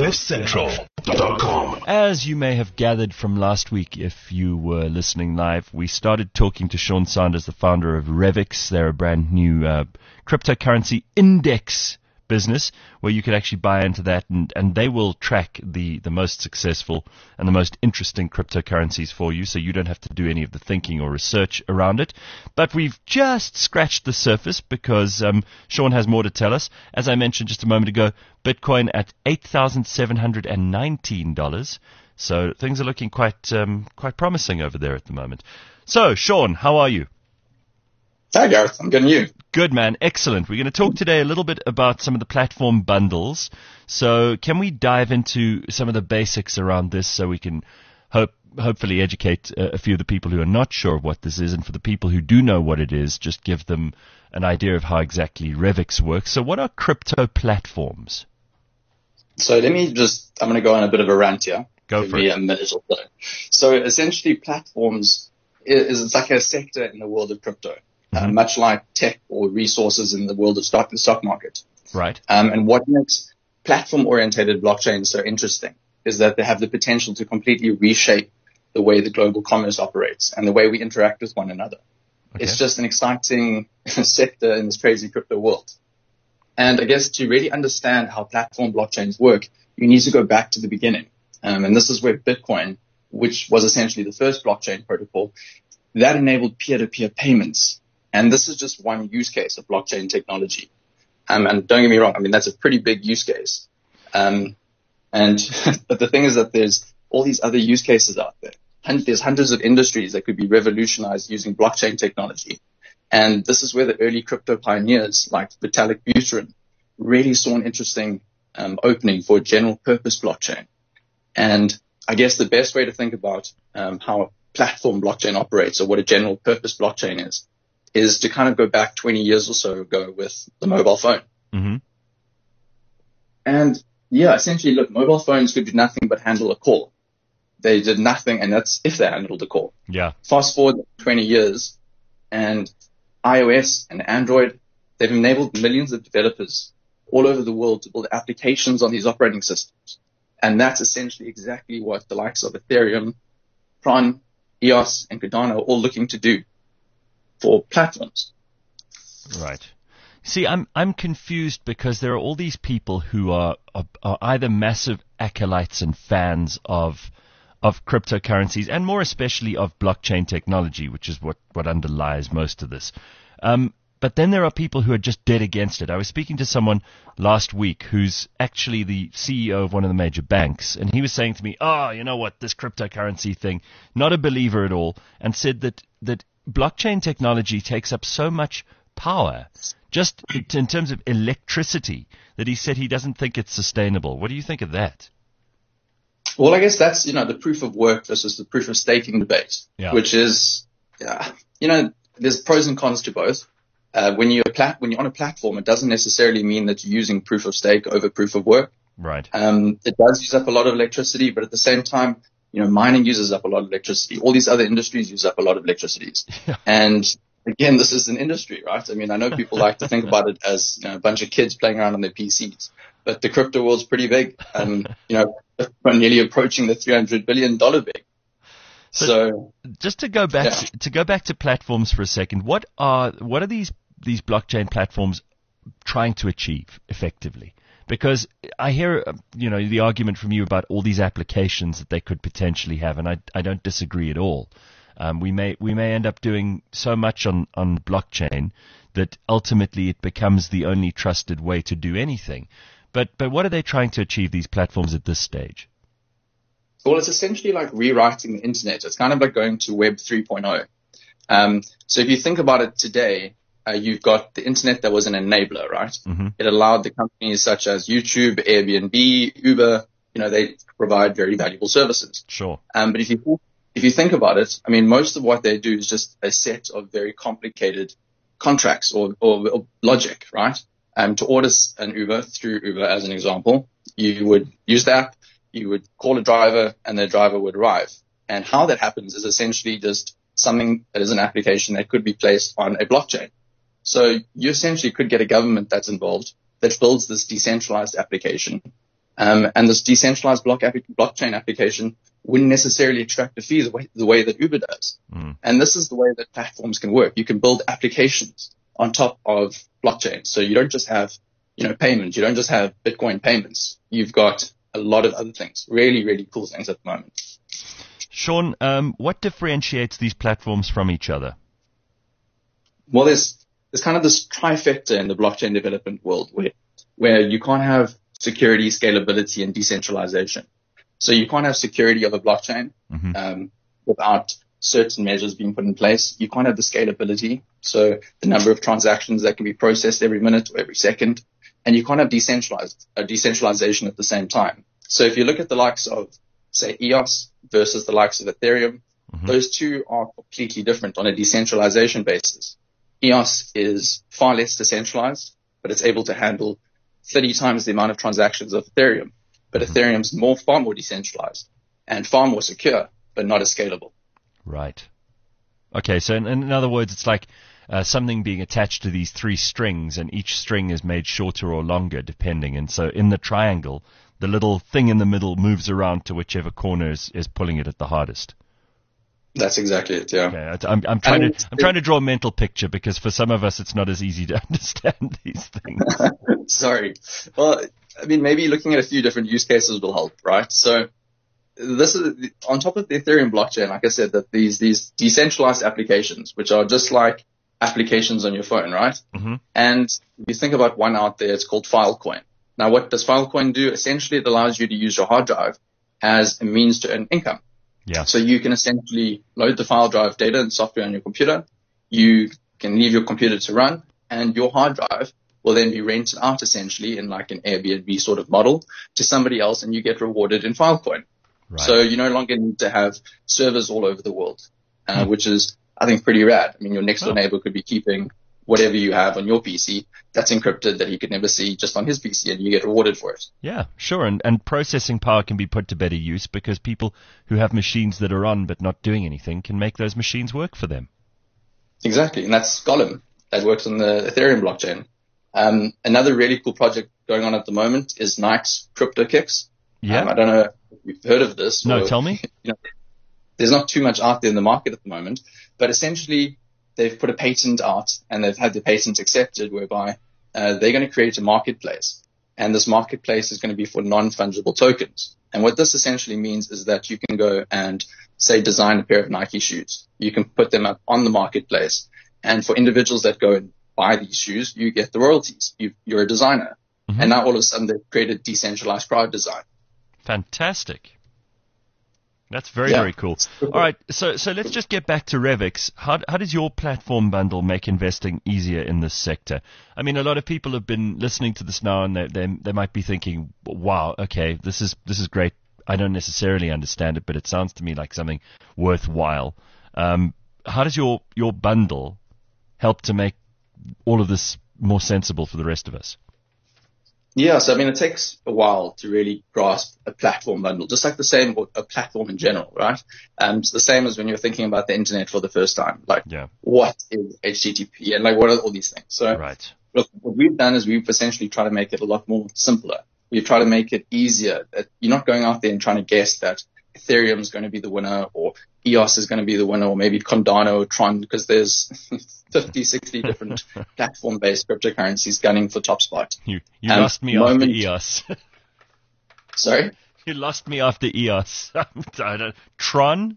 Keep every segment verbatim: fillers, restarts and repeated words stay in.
cliff central dot com. As you may have gathered from last week, if you were listening live, we started talking to Sean Sanders, the founder of Revix. They're a brand new uh, cryptocurrency index business where you could actually buy into that, and, and they will track the, the most successful and the most interesting cryptocurrencies for you, so you don't have to do any of the thinking or research around it. But we've just scratched the surface because um, Sean has more to tell us. As I mentioned just a moment ago, Bitcoin at eight thousand seven hundred nineteen dollars. So things are looking quite um, quite promising over there at the moment. So, Sean, how are you? Hi, Gareth. I'm good, and you? Good, man. Excellent. We're going to talk today a little bit about some of the platform bundles. So can we dive into some of the basics around this so we can hope, hopefully educate a, a few of the people who are not sure of what this is, and for the people who do know what it is, just give them an idea of how exactly Revix works. So what are crypto platforms? So let me just, I'm going to go on a bit of a rant here. Go Give for me it. a minute or so. So essentially platforms is, is it's like a sector in the world of crypto. Uh, much like tech or resources in the world of stock, the stock market. Right. Um, and what makes platform-oriented blockchains so interesting is that they have the potential to completely reshape the way the global commerce operates and the way we interact with one another. Okay. It's just an exciting sector in this crazy crypto world. And I guess to really understand how platform blockchains work, you need to go back to the beginning. Um, and this is where Bitcoin, which was essentially the first blockchain protocol, that enabled peer-to-peer payments. And this is just one use case of blockchain technology. Um, and don't get me wrong, I mean, that's a pretty big use case. Um, and but the thing is that there's all these other use cases out there. And there's hundreds of industries that could be revolutionized using blockchain technology. And this is where the early crypto pioneers like Vitalik Buterin really saw an interesting um, opening for a general purpose blockchain. And I guess the best way to think about um, how a platform blockchain operates, or what a general purpose blockchain is, is to kind of go back twenty years or so ago with the mobile phone. Mm-hmm. And yeah, essentially, look, mobile phones could do nothing but handle a call. They did nothing, and that's if they handled a call. Yeah. Fast forward twenty years, and iOS and Android, they've enabled millions of developers all over the world to build applications on these operating systems. And that's essentially exactly what the likes of Ethereum, Tron, E O S, and Cardano are all looking to do for platforms. Right. See, I'm I'm confused because there are all these people who are are, are either massive acolytes and fans of of cryptocurrencies, and more especially of blockchain technology, which is what, what underlies most of this. Um, but then there are people who are just dead against it. I was speaking to someone last week who's actually the C E O of one of the major banks, and he was saying to me, oh, you know what, this cryptocurrency thing, not a believer at all, and said that that blockchain technology takes up so much power, just in terms of electricity, that he said he doesn't think it's sustainable. What do you think of that? Well, I guess that's, you know, the proof of work versus the proof of staking debate, yeah. which is, uh, you know, there's pros and cons to both. Uh, when you're plat- when you're on a platform, it doesn't necessarily mean that you're using proof of stake over proof of work. Right. Um, it does use up a lot of electricity, but at the same time, you know, mining uses up a lot of electricity. All these other industries use up a lot of electricity. Yeah. And again, this is an industry, right? I mean, I know people like to think about it as, you know, a bunch of kids playing around on their P Cs, but the crypto world's pretty big. Um, you know, we're nearly approaching the three hundred billion dollars big. So, so just to go back yeah. to, to go back to platforms for a second, what are what are these these blockchain platforms trying to achieve effectively? Because I hear, you know, the argument from you about all these applications that they could potentially have, and I, I don't disagree at all. Um, we may we may end up doing so much on, on blockchain that ultimately it becomes the only trusted way to do anything. But but what are they trying to achieve, these platforms, at this stage? Well, it's essentially like rewriting the internet. It's kind of like going to Web three point oh. Um, so if you think about it today, Uh, you've got the internet that was an enabler, right? Mm-hmm. It allowed the companies such as YouTube, Airbnb, Uber, you know, they provide very valuable services. Sure. Um, but if you, if you think about it, I mean, most of what they do is just a set of very complicated contracts or, or, or logic, right? Um, to order an Uber through Uber, as an example, you would use the app, you would call a driver, and the driver would arrive. And how that happens is essentially just something that is an application that could be placed on a blockchain. So you essentially could get a government that's involved that builds this decentralized application Um, and this decentralized block app- blockchain application wouldn't necessarily extract a fee the way, the way that Uber does. Mm. And this is the way that platforms can work. You can build applications on top of blockchain. So you don't just have, you know, payments. You don't just have Bitcoin payments. You've got a lot of other things. Really, really cool things at the moment. Sean, um, what differentiates these platforms from each other? Well, there's, there's kind of this trifecta in the blockchain development world where, where you can't have security, scalability, and decentralization. So you can't have security of a blockchain Mm-hmm. um, without certain measures being put in place. You can't have the scalability, so the number of transactions that can be processed every minute or every second, and you can't have decentralized uh, decentralization at the same time. So if you look at the likes of, say, E O S versus the likes of Ethereum, Mm-hmm. those two are completely different on a decentralization basis. E O S is far less decentralized, but it's able to handle thirty times the amount of transactions of Ethereum. But Mm-hmm. Ethereum's more, far more decentralized and far more secure, but not as scalable. Right. Okay, so in, in other words, it's like uh, something being attached to these three strings, and each string is made shorter or longer, depending. And so in the triangle, the little thing in the middle moves around to whichever corner is, is pulling it at the hardest. That's exactly it, yeah. Okay, I- I'm, I'm trying And to I'm trying to draw a mental picture, because for some of us it's not as easy to understand these things. Sorry. Well, I mean, maybe looking at a few different use cases will help, right? So this is on top of the Ethereum blockchain, like I said, that these, these decentralized applications, which are just like applications on your phone, right? Mm-hmm. And if you think about one out there, it's called Filecoin. Now, what does Filecoin do? Essentially, it allows you to use your hard drive as a means to earn income. Yeah. So you can essentially load the file drive data and software on your computer. You can leave your computer to run, and your hard drive will then be rented out essentially in like an Airbnb sort of model to somebody else, and you get rewarded in Filecoin. Right. So you no longer need to have servers all over the world, uh, Hmm. which is, I think, pretty rad. I mean, your next door Oh. neighbor could be keeping whatever you have on your P C that's encrypted that he could never see just on his P C, and you get rewarded for it. Yeah, sure. And, and processing power can be put to better use, because people who have machines that are on but not doing anything can make those machines work for them. Exactly, and that's Golem that works on the Ethereum blockchain. Um, another really cool project going on at the moment is Nike's CryptoKicks. Yeah. Um, I don't know if you've heard of this. No, or, tell me. You know, there's not too much out there in the market at the moment, but essentially they've put a patent out, and they've had the patent accepted, whereby uh, they're going to create a marketplace, and this marketplace is going to be for non-fungible tokens. And what this essentially means is that you can go and, say, design a pair of Nike shoes. You can put them up on the marketplace, and for individuals that go and buy these shoes, you get the royalties. You, you're a designer. Mm-hmm. And now all of a sudden they've created decentralized crowd design. Fantastic. That's very, Yeah. very cool. All right, so so let's just get back to Revix. How how does your platform bundle make investing easier in this sector? I mean, a lot of people have been listening to this now, and they they, they might be thinking, "Wow, okay, this is this is great. I don't necessarily understand it, but it sounds to me like something worthwhile." Um, how does your your bundle help to make all of this more sensible for the rest of us? Yeah, so I mean, it takes a while to really grasp a platform bundle, just like the same, a platform in general, right? Um, it's the same as when you're thinking about the internet for the first time. Like, Yeah. what is H T T P, and like, what are all these things? So, Right. look, what we've done is we've essentially tried to make it a lot more simpler. We've tried to make it easier. That you're not going out there and trying to guess that Ethereum is going to be the winner, or E O S is going to be the winner, or maybe Cardano or Tron, because there's fifty, sixty different platform-based cryptocurrencies gunning for top spot. You you Um, lost me moment- after E O S. Sorry? You lost me after E O S. I don't, Tron?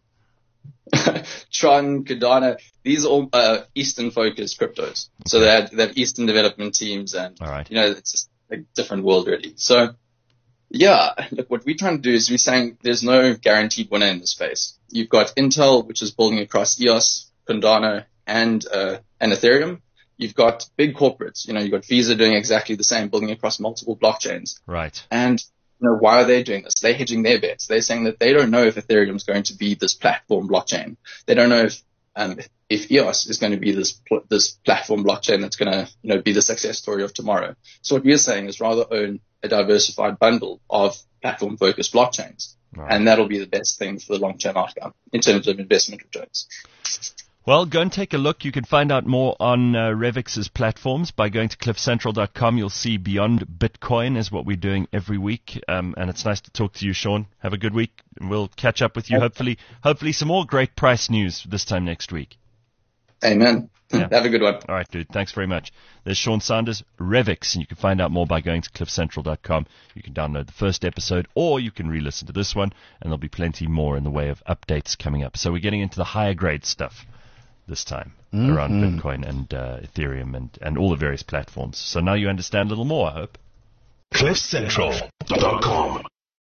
Tron, Cardano, these are all uh, Eastern-focused cryptos. So they have, they have Eastern development teams, and All right. you know, it's just a different world really. So, yeah, look, what we're trying to do is we're saying there's no guaranteed winner in this space. You've got Intel, which is building across E O S, Cardano, and uh, and Ethereum. You've got big corporates. You know, you've got Visa doing exactly the same, building across multiple blockchains. Right. And you know, why are they doing this? They're hedging their bets. They're saying that they don't know if Ethereum is going to be this platform blockchain. They don't know if um, if E O S is going to be this pl- this platform blockchain that's going to you know be the success story of tomorrow. So what we're saying is rather own a diversified bundle of platform-focused blockchains, Right. and that'll be the best thing for the long-term outcome in terms of investment returns. Well, go and take a look. You can find out more on uh, Revix's platforms by going to cliff central dot com. You'll see Beyond Bitcoin is what we're doing every week. Um, and it's nice to talk to you, Sean. Have a good week. We'll catch up with you, hopefully, hopefully some more great price news this time next week. Amen. Yeah. Have a good one. All right, dude. Thanks very much. There's Sean Sanders, Revix, and you can find out more by going to cliff central dot com. You can download the first episode, or you can re-listen to this one, and there'll be plenty more in the way of updates coming up. So we're getting into the higher grade stuff this time mm-hmm. around Bitcoin and uh, Ethereum and, and all the various platforms. So now you understand a little more, I hope. cliff central dot com